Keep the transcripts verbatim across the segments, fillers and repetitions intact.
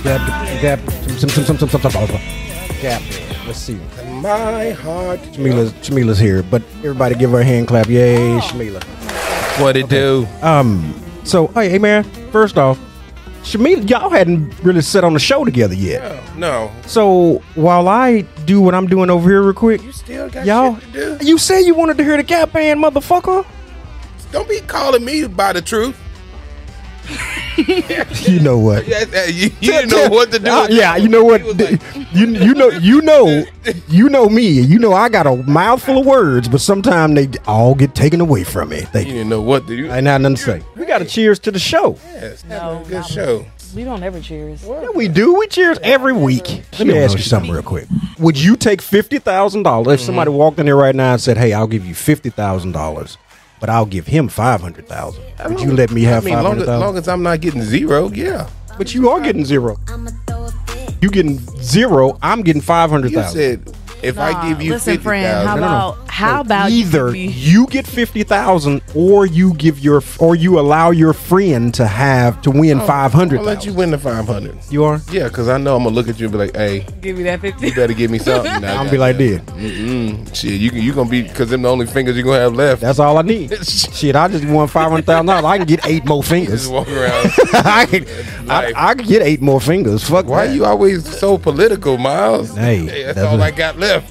Gap, gap, some, some, some, some, some, some, some, gap. Let's see. My heart. Shamila's, Shamila's here, but everybody give her a hand clap. Yay, Shamila. What it Okay. do? Um. So, hey, hey, man. First off, Shamila, y'all hadn't really sat on the show together yet. No. no. So while I do what I'm doing over here real quick, You still got y'all, shit to do? you said you wanted to hear the Gap Band, motherfucker. Don't be calling me by the truth. You know what? Yeah, yeah, you you didn't know what to do. Uh, yeah, you know what? He was like, you you know you know you know me. You know I got a mouthful of words, but sometimes they all get taken away from me. you They didn't know what to do. I ain't had nothing to say. We got to cheers to the show. Yes, No, good not show. We don't ever cheers. Yeah, we do. We cheers every week. Let me ask you something real quick. Would you take fifty thousand dollars if somebody walked in here right now and said, "Hey, I'll give you fifty thousand dollars, but I'll give him five hundred thousand"? Would you let me have I mean, five long hundred as, thousand? long as I'm not getting zero, yeah. But you are getting zero. You getting zero. I'm getting five hundred You thousand. said if I give you listen, fifty friend. How thousand, No, no, no. about how about either you, you get fifty thousand or you give your or you allow your friend to have to win five hundred I'll let you thousand. win the five hundred. You are. Yeah, because I know I'm gonna look at you and be like, "Hey, give me that fifty? you better give me something." I'm gonna be like this. Mm-mm. Shit, you can you gonna be because them the only fingers you gonna have left. That's all I need. Shit, I just won five hundred thousand dollars. I can get eight more Just fingers. walk around. I can, I, Life. I can get eight more fingers. Fuck Why that. you always so political, Miles? Hey, that's, that's all a- I got left.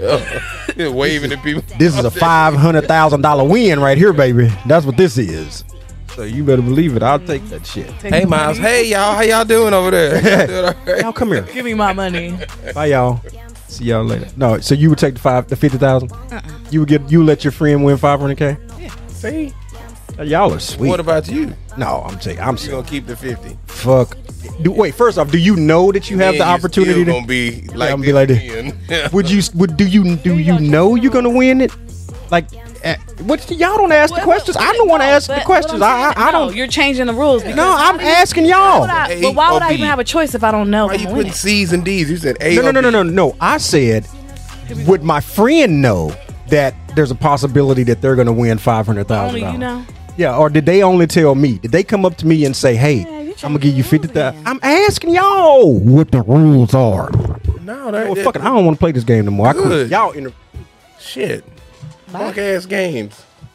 Yeah. Waving at people. This is a five hundred thousand dollar win right here, baby. That's what this is. So you better believe it. I'll take that shit. Hey, Miles. Hey, y'all. How y'all doing over there? Y'all doing all right? Y'all come here. Give me my money. Bye, y'all. See y'all later. No, so you would take the five, the fifty thousand. You would get, you let your friend win five hundred k. See? Y'all are sweet. What about you? No, I'm taking. I'm You saying, gonna keep the fifty? fuck. Do, wait, first off, do you know that you have Then the you opportunity still to? gonna be like I'm this be like this. again. Would you? Would do you? Do you know you're gonna win it? Like, uh, what? Y'all don't ask the questions. I don't want to ask the But questions. what I, I'm I, saying- I no, don't. You're changing the rules. because No, I'm why do you- asking why y'all. would I- A But why would or I B? even have a choice if I don't know? Why if you I'm putting winning? C's and D's? You said A. No, no, or no, no, B. no, no. I said, would my friend know that there's a possibility that they're gonna win five hundred thousand Only you dollars? know. Yeah, or did they only tell me? Did they come up to me and say, "Hey, Yeah, you I'm gonna give you changing fifty the thousand"? rules I'm asking y'all what the rules are. No, that, Well, that- fuck it. I don't want to play this game no more. I quit. Good. Y'all inter- shit. Bye. Punk ass games.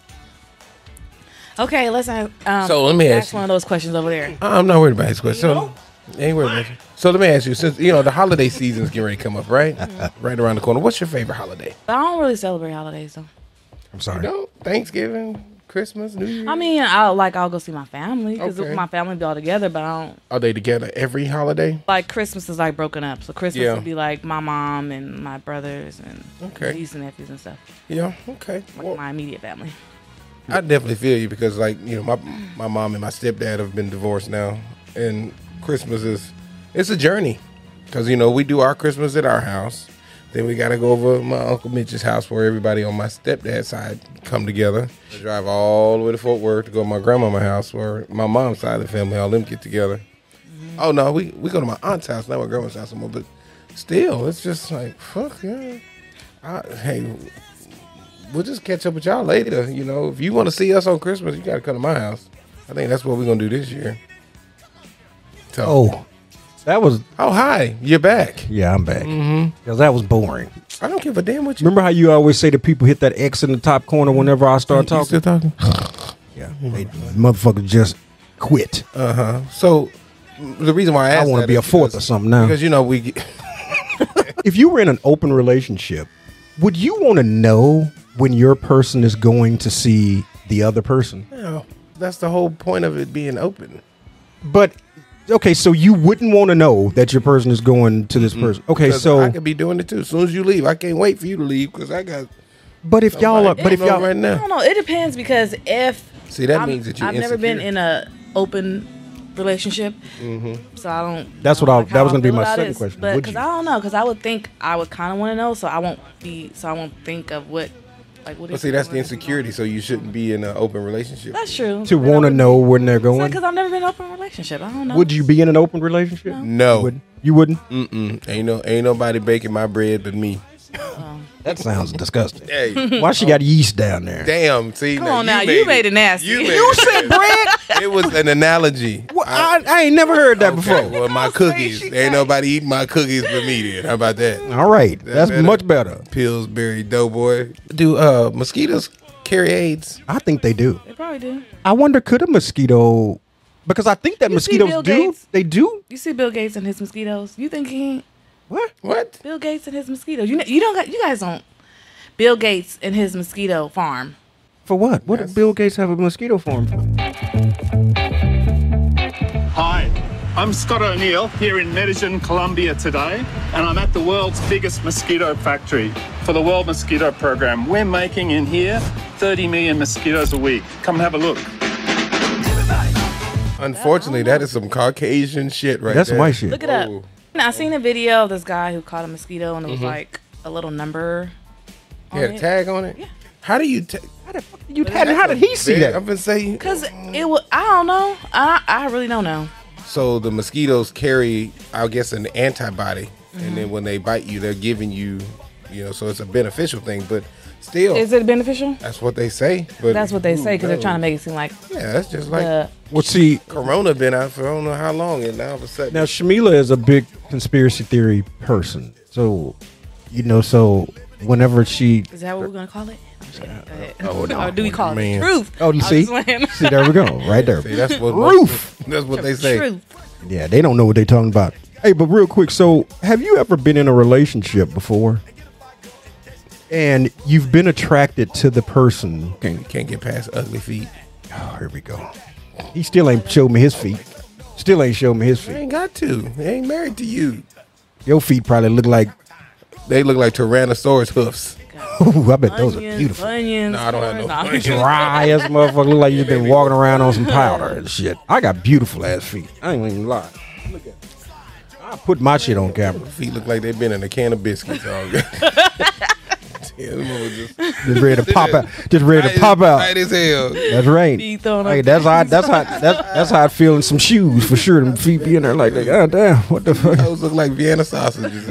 Okay, let's um, So let me ask ask you. one of those questions over there. I'm not worried about his question. So, ain't worried about you. So let me ask you, since you know the holiday season's getting ready to come up, right? Right around the corner. What's your favorite holiday? But I don't really celebrate holidays though. I'm You sorry. know, Thanksgiving, Christmas, New Year. I mean, I'll like I'll go see my family because Okay. my family be all together. But I don't Are they together every holiday? like Christmas is like broken up. So Christmas Yeah. would be like my mom and my brothers and Okay. nieces and nephews and stuff. Yeah. Okay. Like Well, my immediate family. I definitely feel you because, like, you know, my my mom and my stepdad have been divorced now, and Christmas is it's a journey because you know we do our Christmas at our house, then we got to go over to my Uncle Mitch's house where everybody on my stepdad's side come together. I drive all the way to Fort Worth to go to my grandmama's house where my mom's side of the family all them get together. Oh no, we we go to my aunt's house, not my grandma's house anymore, but still, it's just like fuck yeah. I, hey. We'll just catch up with y'all later. You know, if you want to see us on Christmas, you got to come to my house. I think that's what we're going to do this year. So, Oh, that was oh, hi. You're back. yeah. I'm back because that was boring. I don't give a damn what you Remember how you always say that people hit that X in the top corner whenever I start You talking? still talking? Yeah, they, motherfuckers just quit. Uh-huh. So, the reason why I I asked want that to be a is fourth or because- something now. Because, you know, we get, If you were in an open relationship, would you want to know when your person is going to see the other person? you know, that's the whole point of it being open. But okay, so you wouldn't want to know that your person is going to this person. Okay, 'Cause so I could be doing it too. As soon as you leave, I can't wait for you to leave because I got. but if y'all are, somebody but if I don't know y'all right I now. don't know. It depends because if See, that I'm- means that you're I've never been insecure. in a open relationship, Mm-hmm. so I don't. That's I what don't I- like that how was I gonna be feel my about second it, question. But Would because you? I don't know, because I would think I would kind of want to know, so I won't be, so I won't think of what, like what. But see, that's the insecurity, so you shouldn't be in an open relationship. That's true. to want to know when they're going, Because I've never been in an open relationship. I don't know. would you be in an open relationship? No. No. You wouldn't? You wouldn't? Mm-mm. Ain't no, ain't nobody baking my bread but me. That sounds disgusting. Hey, Why she got yeast down there? damn. See, Come on now, you made it nasty. You, You made it said nasty. bread? It was an analogy. Well, I, I ain't never heard that Okay, before. well, my cookies. she Ain't got- nobody eating my cookies but me. Then how about that? All right, that's better? much better. Pillsbury Doughboy. Do uh mosquitoes carry AIDS? I think they do. They probably do. I wonder, could a mosquito? Because I think that You see mosquitoes Bill do. Gates? They do. You see Bill Gates and his mosquitoes? You think he ain't What? What? Bill Gates and his mosquitoes? You know, you don't got you guys don't. Bill Gates and his mosquito farm. For what? What did Bill Gates have a mosquito farm for? Hi, I'm Scott O'Neill here in Medellin, Colombia today, and I'm at the world's biggest mosquito factory for the World Mosquito Program. We're making in here thirty million mosquitoes a week. Come and have a look. Unfortunately, that is some Caucasian shit right That's there. white shit. Look it up. Oh. Now, I seen a video of this guy who caught a mosquito and it was Mm-hmm. like a little number. You had a tag on it? Yeah. How do you ta- How the fuck did you? How, did- how did he see that? I've been saying. Cause it was, I don't know. I I really don't know. So the mosquitoes carry, I guess, an antibody, Mm-hmm. and then when they bite you, they're giving you, you know, so it's a beneficial thing. But still, Is it beneficial? that's what they say. But That's what they say because they're knows? trying to make it seem like Yeah, that's just like the. Well, see, Corona been out for I don't know how long, and now all of a sudden, now Shamila is a big conspiracy theory person. So, you know, so whenever she, Is that what we're gonna call it? I'm just kidding. Go ahead. Oh, no. Or do we call Man. it truth? oh, I'm see, just playing. see, there we go, right there. see, that's what Roof. That's what they say. Truth. Yeah, they don't know what they're talking about. Hey, but real quick, so have you ever been in a relationship before, and you've been attracted to the person? Can't can't get past ugly feet. Oh, here we go. He still ain't showed me his feet. Still ain't showed me his They feet. ain't got to. They ain't married to you. Your feet probably look like. They look like Tyrannosaurus hoofs. Ooh, I bet those are Onions, beautiful. Onions. No, I don't have no corn. I'm onions. just- Dry as motherfucker. Look like you've been walking around on some powder and shit. I got beautiful ass feet. I ain't even lie. Look at. I put my shit on camera. Feet look like they've been in a can of biscuits all day. Yeah, them motherfuckers just Just ready to pop out. Just ready to pop out. Tight as hell. That's right. Feet thrown Hey, up. that's how. That's how. That's that's how I feel in some shoes for sure. Them feet be in there like, God damn, what the fuck? Those look like Vienna sausages.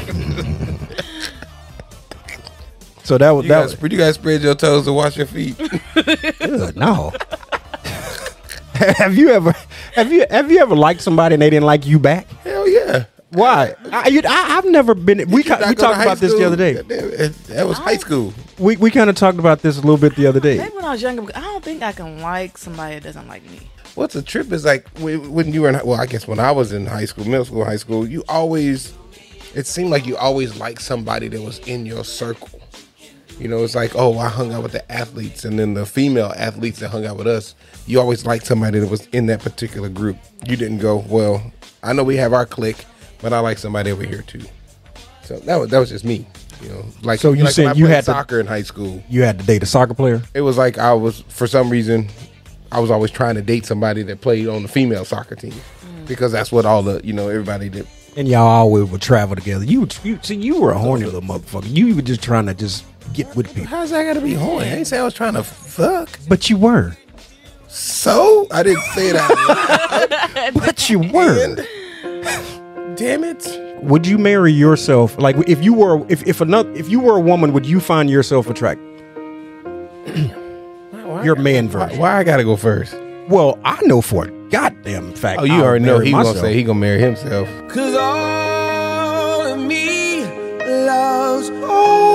So that was You that. guys, Was, you guys spread your toes to wash your feet. Ugh, no. have you ever? Have you? Have you ever liked somebody and they didn't like you back? Hell yeah. Why? I, you, I I've never been. We Did you ca- not we go to talked high about this the school? other day. That, that was high school. We we kind of talked about this a little bit the other day. Maybe when I was younger, but I don't think I can like somebody that doesn't like me. What's a trip is like when when you were in, well, I guess when I was in high school, middle school, high school, you always, it seemed like you always liked somebody that was in your circle. You know, it's like, oh, I hung out with the athletes, and then the female athletes that hung out with us, you always liked somebody that was in that particular group. You didn't go, well, I know we have our clique, but I like somebody over here too. So that was that was just me. You know, like So you like said when I you played had to- soccer in high school. You had to date a soccer player. It was like I was, for some reason, I was always trying to date somebody that played on the female soccer team because that's what all the, you know, everybody did. And y'all always would travel together. You, would- you see, you were a horny little motherfucker. You were just trying to just get with people, How's that got to be horny? I ain't say I was trying to fuck. but you were. So I didn't say that. But you were. Damn it! Would you marry yourself? Like, if you were, if if another, if you were a woman, would you find yourself attractive? Your man Why, version. why I gotta go first? Well, I know for a goddamn fact. Oh, you I'll already know marry he myself. gonna say he gonna marry himself. Cause all of me loves all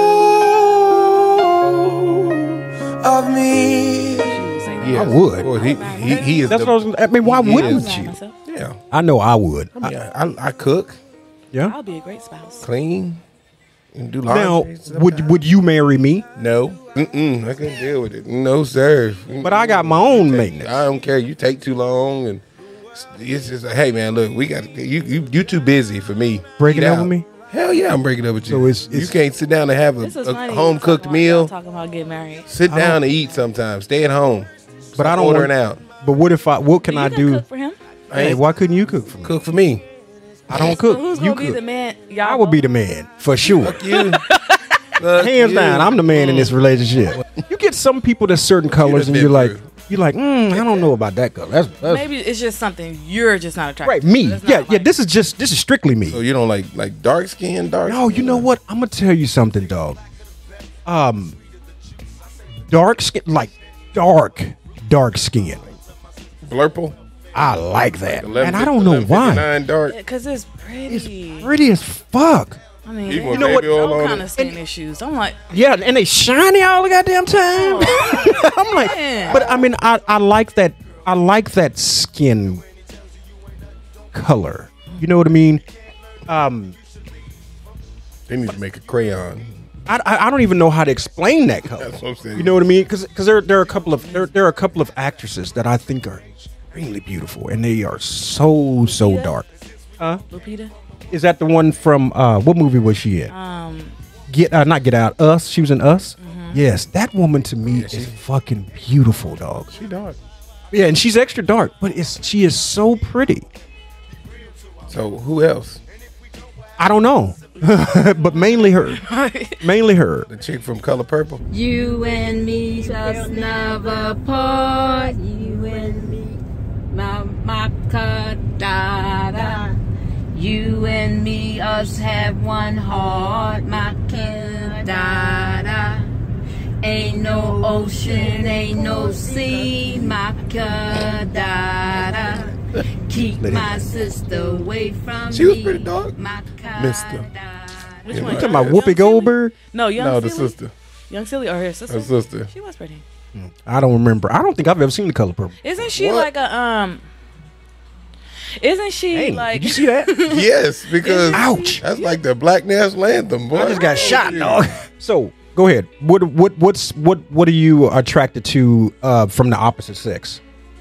of me. Yeah, I would. Well, he, he he is. That's the, what I was. I mean, why he wouldn't is. you? Myself. Yeah, I know I would. I mean, I, I cook, Yeah. I'll be a great spouse. clean, and do Now, laundry. stuff. would would you marry me? No, Mm-mm, I couldn't deal with it. No, sir. But I got my own maintenance. I don't care. You take too long, and it's just like, hey man, look, we got you. You you too busy for me. Breaking Eat up out. with me? Hell yeah, I'm breaking up with you. So it's- you it's- can't sit down and have a, This is a funny. home cooked Talking about- y'all meal. Talking about getting married. Sit down and eat sometimes. Stay at home. But I don't ordering want, out. But what if I? What can you I can do? cook for him. Hey, why couldn't you cook for me? Cook for me. I don't cook. Who's you gonna be cook. the man? Y'all I would be both? the man for sure. You. Fuck Hands you. down, I'm the man in this relationship. You get some people that's certain colors, and been you're like, through. you're like, mm, I don't know about that color. That's, that's Maybe it's just something you're just not attracted. right. to. Me, It's not yeah, yeah. like- This is just this is strictly me. So you don't like like dark skin, dark. No, skin? you know what? I'm gonna tell you something, dog. um, dark skin, like dark, dark skin. Blurple. I like that, eleven, and I don't know why. fifty-nine dark. Because it's pretty. It's pretty as fuck. I mean, Even they with know what baby oil all on kind it. of skin issues. I'm like, Yeah, and they shiny all the goddamn time. I'm like, man. but I mean, I, I like that. I like that skin color. You know what I mean? Um, They need to make a crayon. I, I I don't even know how to explain that color. That's what I'm saying. You know what I mean? Because there there are a couple of there there are a couple of actresses that I think are extremely beautiful, and they are so so Yeah. dark. Lupita. Is that the one from uh, what movie was she in? Um, Get uh, not Get Out. Us. She was in Us. Yes, that woman to me is fucking beautiful, dog. She dark. Yeah, and she's extra dark, but it's she is so pretty. So who else? I don't know, but mainly her. Mainly her. The chick from Color Purple. You and me just never part. You and me, my my da da. You and me, us have one heart, my da da. Ain't no ocean, ain't no sea, my da da. Keep my sister away from She was me, pretty dark. my Mister. which Yeah, one? man. Talking about Young Whoopi Silly? Goldberg. No, Young No, the Silly? sister. Young Silly or her sister? Her sister. She was pretty. I don't remember. I don't think I've ever seen The Color Purple. Isn't she What? like a um? Isn't she Hey, like? did you see that? Yes, because Ouch. that's like the Black National Anthem, boy. I just got shot, dog. So go ahead. What what what's what what are you attracted to uh, from the opposite sex?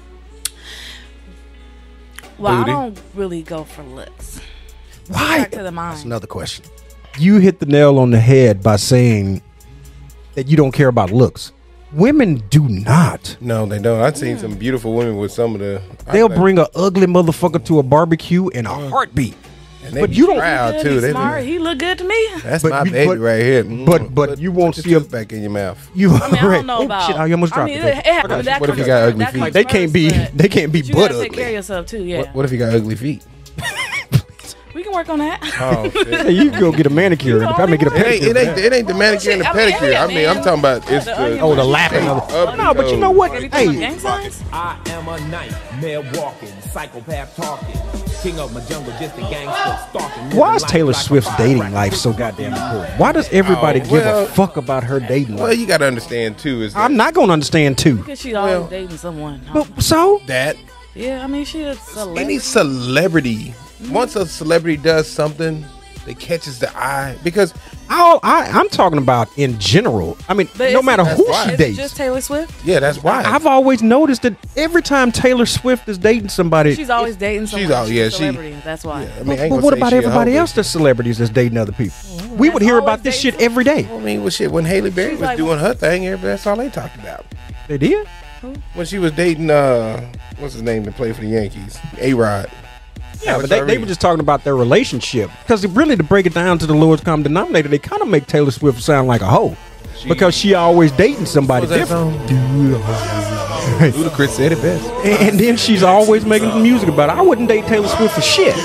Well, Booty. I don't really go for looks. Why? Back to the mind. That's another question. You hit the nail on the head by saying that you don't care about looks. Women do not. No, they don't. I've seen some beautiful women with some of the. They'll I- bring a ugly motherfucker to a barbecue in a heartbeat. and they but be you don't- proud Good, too. he's They be- smart. He look good to me. that's But my you- baby but- right here. Mm. but- but Put- you won't put see your a- tooth back in your mouth. You I mean, I don't know oh, about. shit! I almost I dropped mean, it. it, it happened. That What if comes you got first. ugly That feet? comes They can't first, be- but- they can't be but you butt gotta take ugly. care of yourself too. Yeah, What, what if you got ugly feet? we can work on that. Oh shit. Hey, you can go get a manicure. You and probably get a It ain't, pedicure. it ain't it ain't the manicure and the I mean, pedicure. yeah, I mean, I'm man. talking about it's The the onion Oh, the rings. lapping of the. Up No, but you know what? Have you put some Hey, gang signs? I am a nightmare walking, psychopath talking, king of my jungle, just a gangster stalking. why is Taylor Swift's dating life so goddamn important? Why does everybody Oh, give well- a fuck about her dating Well, life? you got to understand too is that, I'm not gonna understand too. Because she's always dating someone. But so that Yeah, I mean, she is any celebrity. celebrity once a celebrity does something that catches the eye because all I, I'm talking about in general. I mean, But no is- matter That's who why. she Is it dates. just Taylor Swift? yeah, that's why I've always noticed that every time Taylor Swift is dating somebody, She's always dating someone. all- yeah, a she- celebrity. That's why. I mean, I ain't but gonna what say about she a everybody hoe, else but that's celebrities that's dating other people? We would That's hear about always this shit dating every day. I mean, well, shit. When Haley Berry She's was like- doing her thing, everybody, that's all they talked about. They did. When she was dating, uh, what's his name, to play for the Yankees, A Rod. Yeah, but they, they were just talking about their relationship. Because really, to break it down to the lowest common denominator, they kind of make Taylor Swift sound like a hoe. Because she always dating somebody What's that different. song? Ludacris said it best. And, and then she's always making music about it. I wouldn't date Taylor Swift for shit.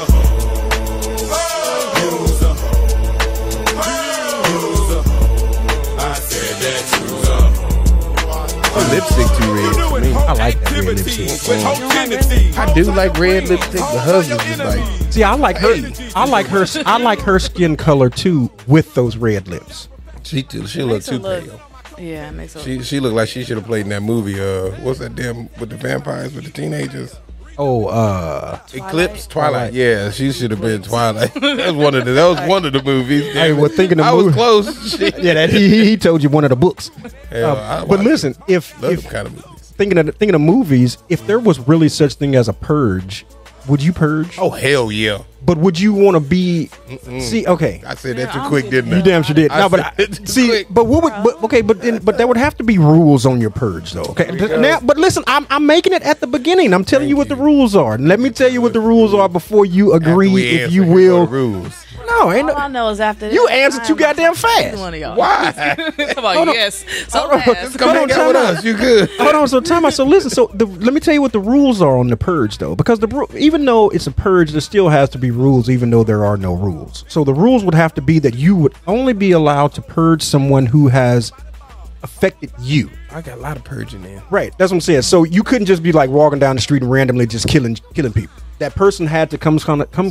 Her lipstick too red for me. I like that red lipstick. I do like red lipstick. The husband is like, See, I like her. I like her. I like her skin color too with those red lips. she too, she look Makes her too look- pale. Yeah, it makes her. She she looked like she should have played in that movie. Uh, what's that damn with the vampires with the teenagers? Oh, uh, Eclipse, Twilight. Twilight. Yeah, she should have been Twilight. That was one of the that was one of the movies. Hey, well, thinking of I was movie- close. Shit. yeah, that he, he he told you one of the books. Hell, Uh, I but watched- listen, if love if them kind of movies. thinking of thinking of movies, if there was really such thing as a purge, would you purge? Oh hell yeah! But would you want to be? See, okay, I said that Yeah, too I'm quick, thinking- didn't I? you damn sure did. I No, but said I, it too see, quick. but what would? But, okay, but then, but there would have to be rules on your purge, though. Okay, now, but listen, I'm I'm making it at the beginning. I'm telling Thank you what you. the rules are. Let me tell you what the rules are before you agree, After we if answer, you here go will. the rules. No, No, ain't All no. I know is after You this, answered I too am not goddamn talking to fast. One of y'all. Why? Come on, Hold on. yes. So Hold on. fast. Come Hold hang on, out with time us. You good? Hold on, so time out. So listen, so the, let me tell you what the rules are on the purge, though, because the ru- even though it's a purge, there still has to be rules, even though there are no rules. So the rules would have to be that you would only be allowed to purge someone who has affected you. I got a lot of purging in. Right, that's what I'm saying. So you couldn't just be like walking down the street and randomly just killing killing people. That person had to come come come.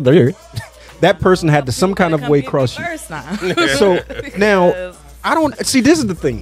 That person had to some kind of Come way get me cross you. first now. So now I don't see. This is the thing.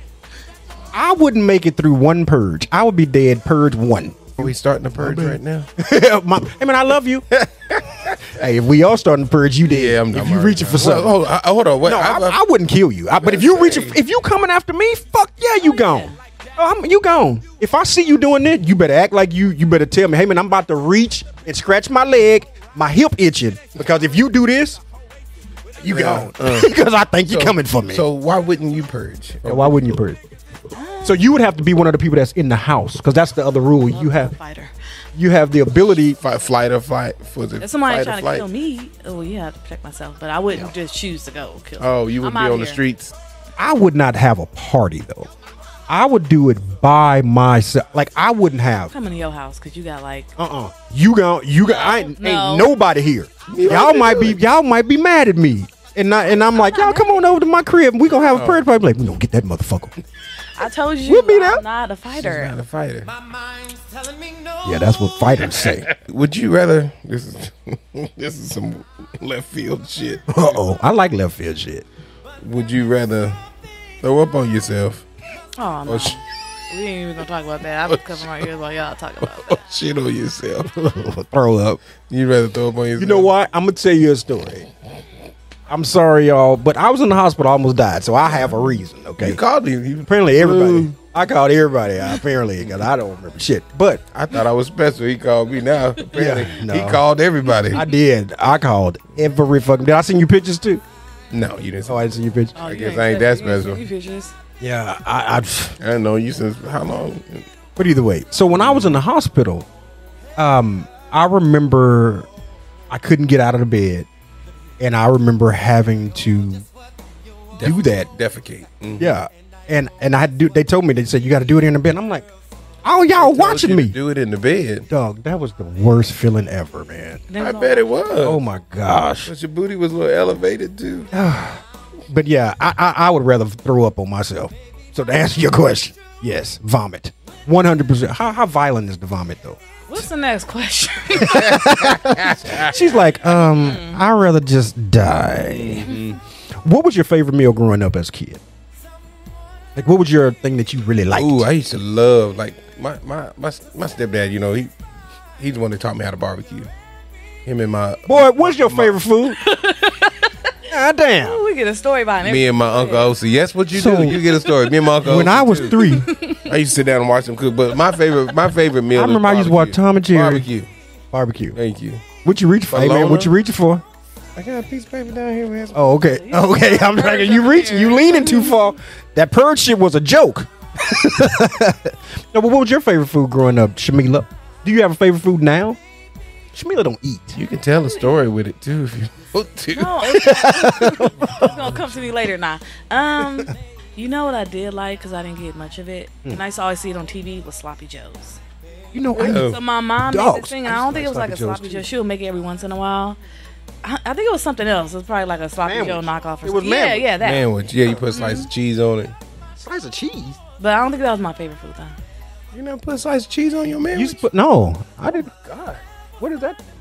I wouldn't make it through one purge. I would be dead purge one. Are we starting the purge right now? My, I mean, I love you. Hey, if we all starting to purge, you dead. Yeah, I'm. If I'm you already reaching done. for something. Well, hold, I, hold on. What? No, I, I, I wouldn't kill you. I, but if you reaching, if you coming after me, fuck yeah, you gone. Oh, I'm, you gone. If I see you doing it, you better act like you. You better tell me, hey man, I'm about to reach and scratch my leg, my hip itching, because if you do this, you gone. uh. Because I think you're so, coming for me. So why wouldn't you purge? Yeah, why wouldn't you purge? So you would have to be one of the people that's in the house, because that's the other rule. You have Fighter. you have the ability. Fight, flight or flight? Was it If somebody fight or trying to flight? kill me, oh yeah, I have to protect myself. But I wouldn't just choose to go kill. Oh, you would I'm be out on the here. streets. I would not have a party though. I would do it by myself. Like I wouldn't have. Coming to your house because you got like. Uh uh You gon' you got. I ain't, No. ain't nobody here. Y'all might be y'all might be mad at me. And I, and I'm like, y'all come on over to my crib and we gonna have a purge party. Like, we gonna get that motherfucker. I told you, We'll be I'm there. not a fighter. Not a fighter. Yeah, that's what fighters say. Would you rather? This is this is some left field shit. Uh oh, I like left field shit. Would you rather throw up on yourself Oh no, or, sh- we ain't even gonna talk about that. I'm covering my ears while y'all talk about or that. shit on yourself? Throw up. You'd rather throw up on yourself? You know what? I'm gonna tell you a story. I'm sorry, y'all, but I was in the hospital. I almost died, so I have a reason. Okay. You called me. You, Apparently, everybody. Ooh. I called everybody out, apparently, because I don't remember shit. But I thought I was special. He called me now. Apparently, Yeah, no. he called everybody. I did. I called every fucking. Did I send you pictures too? no, you didn't. Oh, I didn't send you pictures. Oh, I you guess I ain't that special. You pictures. Yeah, I, I. I don't know you since how long? But either way, so when I was in the hospital, um, I remember I couldn't get out of the bed, and I remember having to do that. Defecate. Mhm. Yeah, and and I had to do. They told me, they said you got to do it in the bed. I'm like, oh y'all Told watching you to me, do it in the bed. dog. That was the worst feeling ever, man. I bet it was. Oh my gosh. But your booty was a little elevated too. But yeah, I, I I would rather throw up on myself. So to answer your question, yes, vomit, one hundred percent. How how violent is the vomit though? What's the next question? She's like, um, I'd rather just die. What was your favorite meal growing up as a kid? Like, what was your thing that you really liked? Ooh, I used to love like my my my, my stepdad. You know, he he's the one that taught me how to barbecue. Him and my Boy, what's your favorite food? God damn. Ooh, we get a story behind it. me and my uncle O C. Yes, what you So- do? You get a story. Me and my uncle. When O C I was too. three, I used to sit down and watch them cook. But my favorite my favorite meal. I remember I was used to watch barbecue. Tom and Jerry. Barbecue. barbecue. Thank you. What you reach for? Hey man, Bologna? what you reaching for? I got a piece of paper down here. Where it's- Oh, okay. Okay, I'm like, you reaching, you leaning too far. That purge shit was a joke. No, but what was your favorite food growing up, Shamila? Do you have a favorite food now? Shamila don't eat. You can tell a story with it too if you want to. No, it's, it's gonna come to me later now. Um, you know what I did like because I didn't get much of it, Hmm. and I used to always see it on T V was sloppy joes. You know, I, Oh. So my mom made Dogs. this thing, and I I used don't to think it was like like a Sloppy sloppy Joes, joe. too. She'll make it every once in a while. I, I think it was something else. It was probably like a sloppy Manwich. joe knockoff. Or It was something. Yeah, Manwich. yeah, that. Manwich. Yeah, you put a slice of cheese on it. slice of cheese. But I don't think that was my favorite food though. You never put a slice of cheese on your man? You used to put no. I didn't. God, what is that?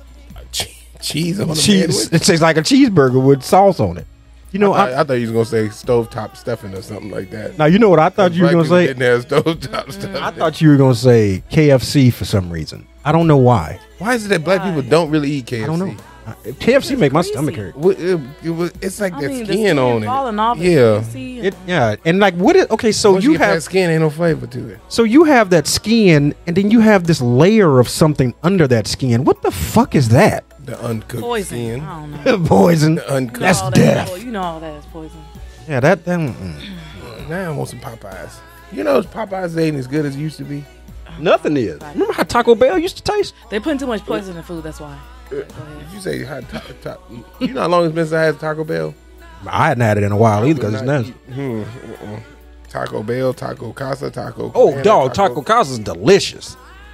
cheese on a Cheese. sandwich? It tastes like a cheeseburger with sauce on it. You know, I, thought, I, I thought you was gonna say stovetop stuffing or something like that. now you know what I thought you were Black gonna people say. didn't have stovetop stuff. I thought you were gonna say K F C for some reason. I don't know why. Why is it that black Why? people don't really eat K F C? I don't know. Uh, K F C make my Greasy. stomach hurt. What- It, it was, it's like I that mean, the skin, on falling it. off. Yeah. See, It, yeah, and like what is okay? So Once you you get have past skin, ain't no flavor to it. so you have that skin, and then you have this layer of something under that skin. What the fuck is that? The uncooked poison. skin. I don't know. Poison. The uncooked. That's all death. That, you know all that is poison. Yeah, that. that mm-mm. Now I want some Popeyes. You know, Popeyes ain't as good as it used to be. Nothing is. Remember how Taco Bell used to taste? They putting too much poison in food. That's why. you say hot ta- ta- you know how long it's been since I had Taco Bell? I hadn't had it in a while either because it's Not- nice. Hmm, uh-uh. Taco Bell, Taco Casa, Taco. Oh, Cabana, dog, Taco Casa is delicious.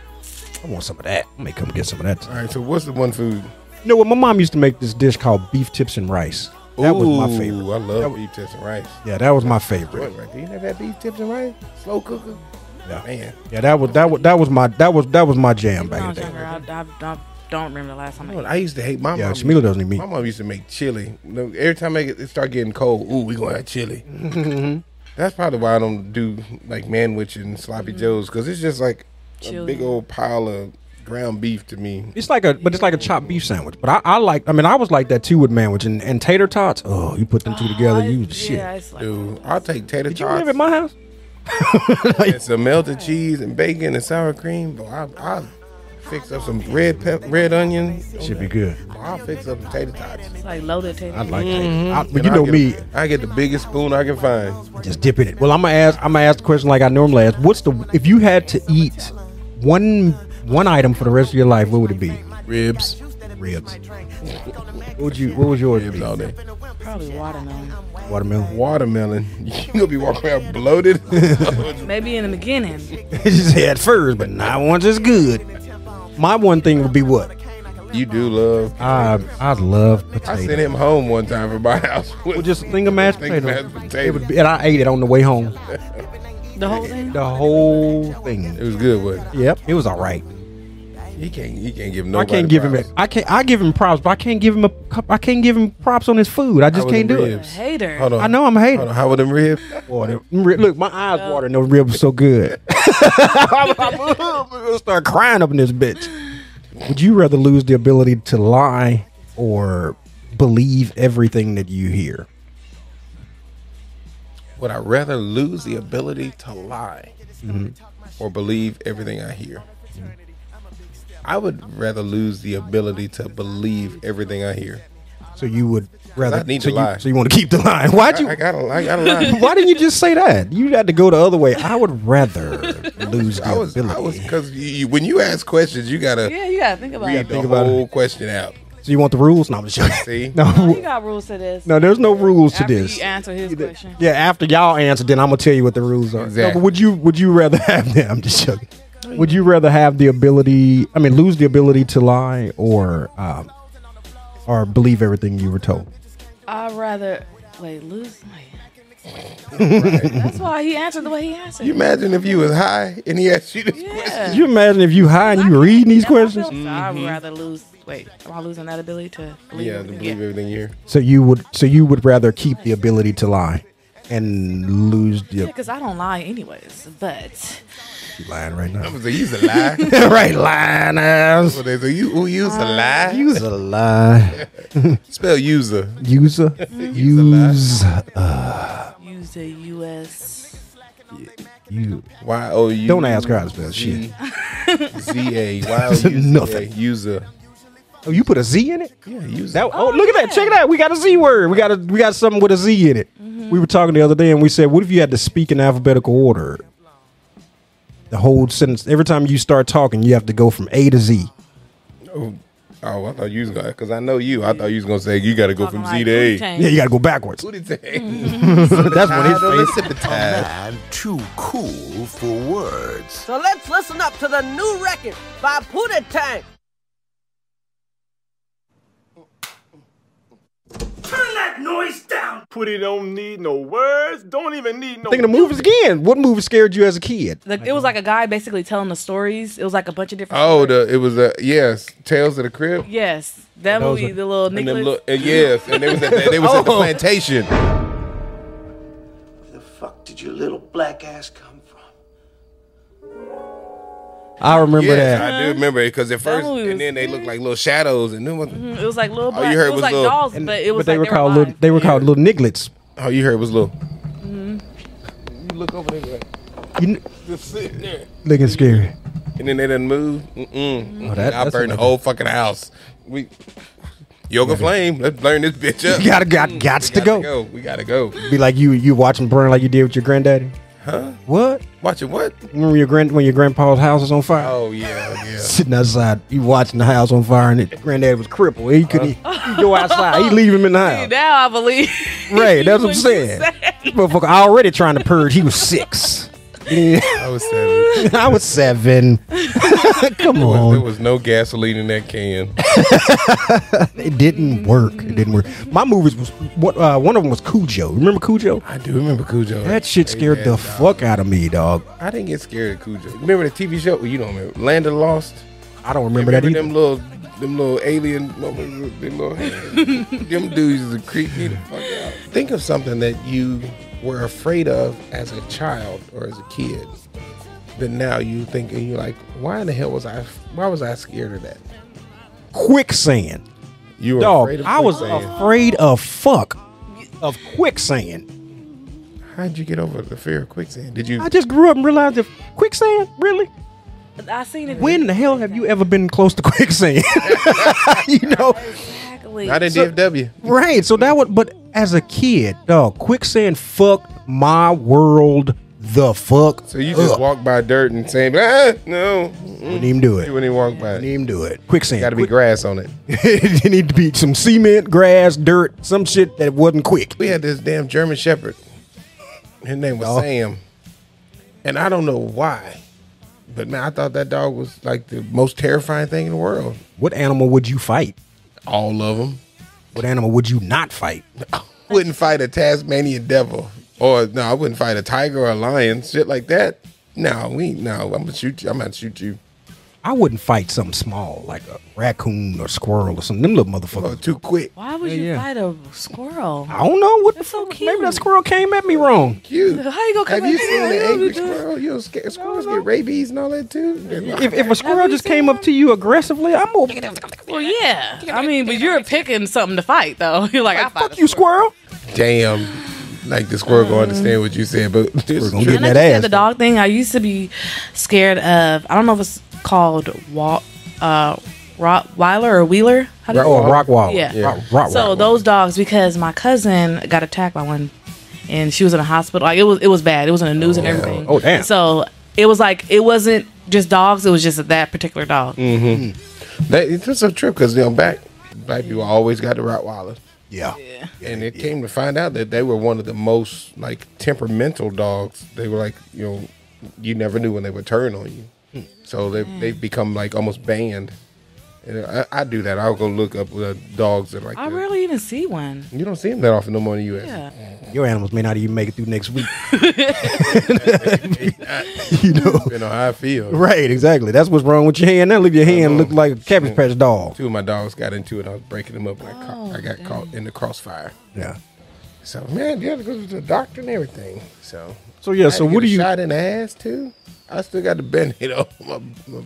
I want some of that. I may come get some of that. All right, so what's the one food? You know what? My mom used to make this dish called beef tips and rice. That was my Ooh, favorite. I love That- beef tips and rice. Yeah, that was my favorite. Right there. You never had beef tips and rice? Slow cooker? Yeah. Man. Yeah, that was that was that was my that was that was my jam When I back in was the younger, day. I, I, I don't remember the last time I You ate. know, I used to hate my Yeah, mom. Shamila doesn't eat meat. My mom used to make chili. You know, every time it, it start getting cold, ooh, we gonna have chili. That's probably why I don't do like manwich and sloppy joes because it's just like a Chili. big old pile of ground beef to me. It's like a, but it's like a chopped beef sandwich. But I, I like, I mean, I was like that too with manwich and, and tater tots. Oh, you put them two together, I- you was the yeah, shit. it's like, Dude, I'll take tater Did you tots live at my house? and some melted cheese and bacon and sour cream. Boy, I, I'll fix up some red pep, red onion. Should be good. Boy, I'll fix up some tater tots. it's like loaded tater. I like Mm-hmm. that. I, but And you I know get, me, I get the biggest spoon I can find. just dip in it. Well, I'm gonna ask. I'm gonna ask the question like I normally ask. What's the if you had to eat one one item for the rest of your life? What would it be? Ribs. Ribs. What would you? What was yours? Ribs Be? all day. Probably watermelon. Watermelon. Watermelon. You gonna be walking around bloated? Maybe in the beginning. She said at first, but not once it's good. My one thing would be what? You do love. I I love I potato. sent him home one time from my house. Well, just a thing of mashed Think of potato. mashed It potato. would be, and I ate it on the way home. The whole thing. The whole It thing. was good, wasn't Yep, it was all right. it? He can't. He can't give I nobody. can't give him props. it. I can't. I give him props, but I can't give him a. cup- I can't give him props on his food. I just How were can't them do it. ribs? Hater. Hold on. I know I'm a Hold hater. on. How were them ribs? Boy, them ri- look, my eyes watering. Those ribs were so good. I'm, I'm gonna start crying up in this bitch. Would you rather lose the ability to lie or believe everything that you hear? Would I rather lose the ability to lie Mm-hmm. or believe everything I hear? I would rather lose the ability to believe everything I hear. So you would rather I need so to you, lie. So you want to keep the line? Why'd you? I, I gotta. I gotta lie. Why didn't you just say that? You had to go the other way. I would rather lose the I was. ability. I was because you, you, when you ask questions, you gotta Yeah, you gotta think about read it. the think about whole question out. So you want the rules? No, I'm just joking. See? No, No, you got rules to this. no, there's no rules to After this. you answer his question. Yeah, after y'all answer, then I'm gonna tell you what the rules are. No, Exactly. but would you would you rather have them? I'm just joking. Would you rather have the ability? I mean, lose the ability to lie, or um, or believe everything you were told? I'd rather wait lose. Wait. That's why he answered the way he answered. You imagine if you was high and he asked you this question. yeah. Could you imagine if you high and you reading these That's how I questions? feel. So I'd rather lose. Wait, am I losing that ability to believe? Yeah, to everything? believe everything you hear. So you would so you would rather keep the ability to lie and lose the Because I don't lie anyways. But you lying right now. So use a lie. Right, lying ass. So they say you who use a lie. Use a lie. Spell user. User. Use. Uh, use the U S you. Y O U. Don't ask her how to spell shit. Z A Y O U Z A. Nothing. User. Oh, you put a Z in it? Yeah, user. That, oh, look at that! Check it out. We got a Z word. We got a we got something with a Z in it. We were talking the other day, and we said, "What if you had to speak in alphabetical order? The whole sentence. Every time you start talking, you have to go from A to Z." Oh, oh, I thought you was gonna, because I know you. I thought you was gonna say you got to go talking from like Z to A. Wu-Tang. Yeah, you got to go backwards. Who did say? That's when his face. Man, too cool for words. So let's listen up to the new record by Pootie Tang. Pootie don't need no words. Don't even need no. Thinking of movies again. What movie scared you as a kid? Like, it was like a guy basically telling the stories. It was like a bunch of different. Oh, stories. the it was a yes, Tales of the Crib. yes, that Those movie, are- the little And them Nicholas. look, and yes, and they was at the, they was at the Oh. plantation. Where the fuck did your little black ass come from? I remember Yes, that. I do remember it because at first, movie was and then they looked like little shadows, and then what? Mhm, It was like little. All Black, you heard it was, was like little- dolls, And- but it was but they like were called little, alive. they were called little Niglets. Oh, you heard it was little. Mm-hmm. You look over there, like, You kn- just sitting there, looking scary. and then they didn't move. Mm-mm. Oh, that- I that's burned the like- whole fucking house. We yoga flame. Let's burn this bitch up. You gotta got gots We to gotta go. We gotta go. Be like you you watching burn like you did with your granddaddy. Huh? What? Watching what? Remember your grand when your grandpa's house was on fire? Oh yeah, yeah. Sitting outside, you watching the house on fire, and it, granddad was crippled. He couldn't he, he'd go outside. He'd leave him in the house. Now I believe. Right, that's what I'm you saying. say. This motherfucker already trying to purge. He was six. Yeah. I was seven. I was seven. Come There was, on. there was no gasoline in that can. It didn't work. It didn't work. My movies was what uh, one of them was Cujo. Remember Cujo? I do remember Cujo. That shit scared the fuck out of me, dog. I didn't get scared of Cujo. Remember the T V show? Well, you don't remember Land of the Lost? I don't remember, that either. them little, them little alien, them little, them dudes is a creep me the fuck out. Think of something that you were afraid of as a child or as a kid. But now you thinking you're like, why in the hell was I? Why was I scared of that? Quicksand. You were Dog, afraid of I was quicksand. afraid of fuck of quicksand. How'd you get over the fear of quicksand? Did you? I just grew up and realized that quicksand, really? I seen it. When the hell have you ever been close to quicksand? You know, Exactly. Not in So- D F W. right? So that would, but as a kid, dog, quicksand fucked my world the fuck. So you just up. walk by dirt and say, ah, no. Wouldn't even do it. You wouldn't even walk by Wouldn't it. even do it. Quicksand. Got to be Quick- grass on it. It need to be some cement, grass, dirt, some shit that wasn't quick. We had this damn German Shepherd. His name was Oh. Sam. And I don't know why. But man, I thought that dog was like the most terrifying thing in the world. What animal would you fight? All of them. What animal would you not fight? I wouldn't fight a Tasmanian devil. Or no, I wouldn't fight a tiger or a lion. Shit like that. No, we no, I'm gonna shoot you. I'm gonna shoot you. I wouldn't fight something small like a raccoon or squirrel or something. Them little Oh, motherfuckers. too quick. Why would Yeah, you yeah. fight a squirrel? I don't know what. That's so Maybe cute. that squirrel came at me wrong. Cute. How you gonna come Have you at me? seen the How angry you do- squirrel? You know, sca- squirrels get rabies and all that too. If, if a squirrel just came up to you aggressively, I'm gonna Well, yeah. I mean, but you're picking something to fight, though. You're like, I fight. fuck you, squirrel. Damn. Like the squirrel gonna understand what you said, but We're gonna And get in I that just said ass. the dog thing. I used to be scared of. I don't know if it's called wa- uh, Rottweiler or Wheeler. How do you Oh, Rockwall. Yeah. Rock, rock, So rock, those dogs, because my cousin got attacked by one, and she was in a hospital. Like it was, it was bad. It was in the news and everything. Oh, damn. So it was like it wasn't just dogs. It was just that particular dog. that, it's just a trip because you know back black people always got the Rottweilers. Yeah. And it came to find out that they were one of the most like temperamental dogs. They were like, you know, you never knew when they would turn on you. So they they've become like almost banned. And I, I do that. I'll go look up uh, dogs that are like I that. rarely even see one. You don't see them that often no more in the U S. Yeah. Your animals may not even make it through next week. You know. Depending on how I feel. Right, exactly. That's what's wrong with your hand. Now leave your hand look like a Cabbage Patch doll. Two of my dogs got into it. I was breaking them up. And I, caught, I got caught in the crossfire. Yeah. So man, you have to go to the doctor and everything. So So yeah. I had So to what get do a you? shot in the ass too? I still got the Band-Aid on my, my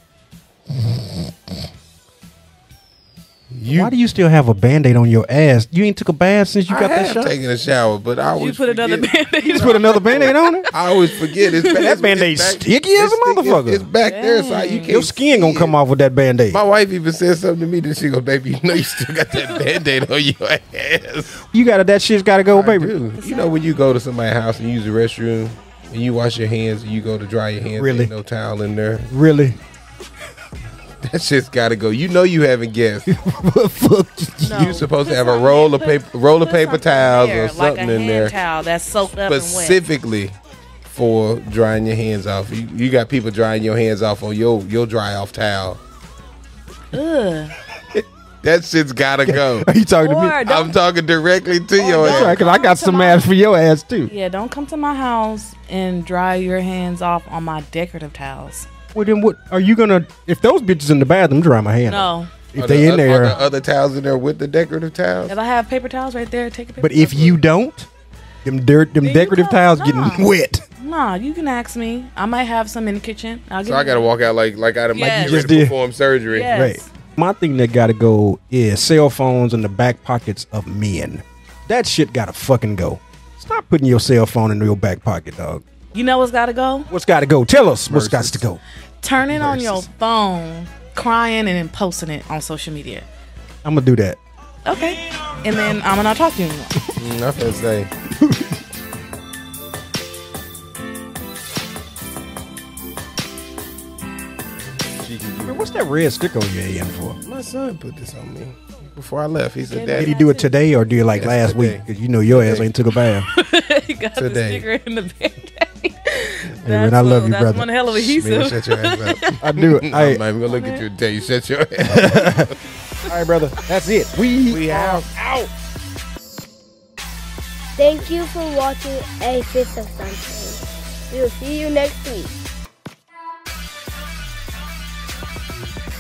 You, Why do you still have a Band-Aid on your ass? You ain't took a bath since you I got that have shot? taken a shower, but I You always put another forget. band-aid. You just put another Band-Aid on it? I always forget. It's, That it's- Band-Aid's it's back- sticky as a it's sticky- motherfucker. It's back there, so you can't. Your skin gonna see come it. off with that Band-Aid. My wife even said something to me. That she goes, "Baby, you know you still got that Band-Aid on your ass." You got to that shit's got to go, baby. Dude, you know when you go to somebody's house and use the restroom and you wash your hands and you go to dry your hands, Really? ain't no towel in there. Really? That shit's got to go. You know you haven't guessed. Fuck. No, You supposed to put have a something- roll of put- paper, roll of put paper something towels there, or like something a in hand there, towel that's soaked up and wet. specifically for drying your hands off. You, you got people drying your hands off on your your dry off towel. Ugh. That shit's gotta go. Are you talking to me? Or I'm don't, talking directly to your That's ass. right, because I got some ass for your ass, too. yeah, don't come to my house and dry your hands off on my decorative towels. Well, then what are you going to, if those bitches in the bathroom, dry my hand. No. If Are they the in oth- there. are the other towels in there with the decorative towels? If I have paper towels right there, take a paper But if towel. you don't, them dirt, them Then you decorative come. towels Nah. getting wet. Nah, you can ask me. I might have some in the kitchen. I'll give So I you- gotta walk out like like I done Yes. like You you just ready to did. perform surgery. Yes. Right. My thing that got to go is cell phones in the back pockets of men. That shit got to fucking go. Stop putting your cell phone in your back pocket, dog. You know what's got to go? What's got to go? Tell us what's got to go. Turn it on your Versus. phone, crying, and then posting it on social media. I'm going to do that. Okay. And then I'm gonna talk to you anymore. Mm, I was gonna say. Man, what's that red sticker on your hand for? My son put this on me before I left. He said, Did Daddy. he do it today or do it like Yes, last today. week? Because you know your ass ain't took a bath. He got Today. the sticker in the band. Hey, man, I love you, that's brother. one hell of a Man, adhesive. shut your ass up. I do it. I'm Hey, not even gonna look at you and tell you shut your ass up. all right, brother. That's it. We, We out. Out. Thank you for watching A Fifth of Something. We will see you next week.